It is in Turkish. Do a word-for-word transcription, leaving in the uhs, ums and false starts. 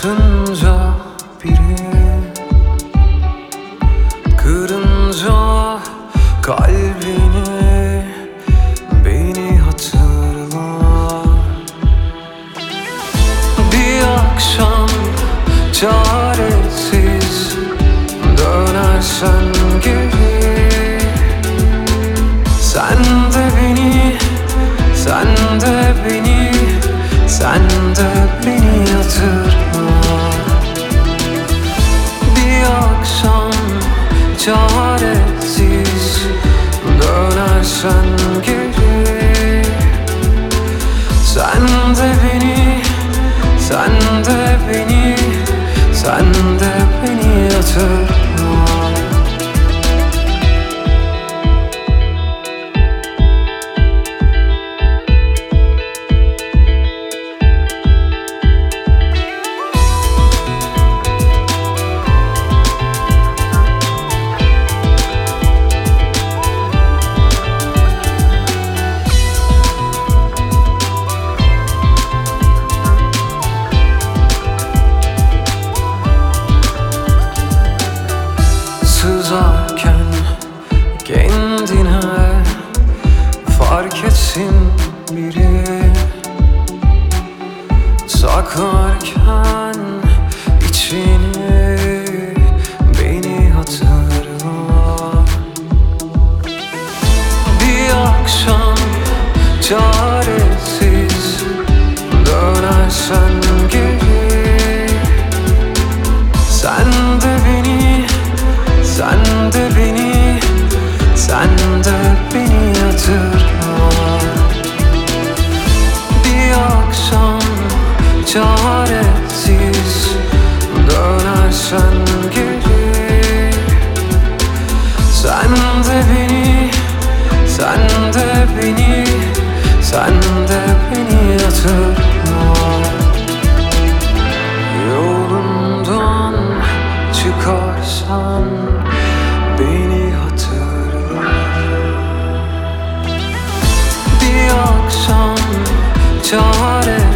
Atınca biri, kırınca kalbini, beni hatırla. Bir akşam çaresiz dönersen geri, sen de beni, sen de beni, sen de beni hatırla. Bir akşam çaresiz dönersen geri, sen de beni, sen de beni, sen de beni hatırla. Sızarken kendine fark etsin biri, saklarken içini, beni hatırla. Bir akşam çaresiz dönersen geri, sen de beni, sen de beni, sen de beni hatırla. Bir akşam çaresiz dönersen geri, sen de beni, sen de beni, sen de beni hatırla. Yolundan çıkarsan beni hatırla. Bir akşam çare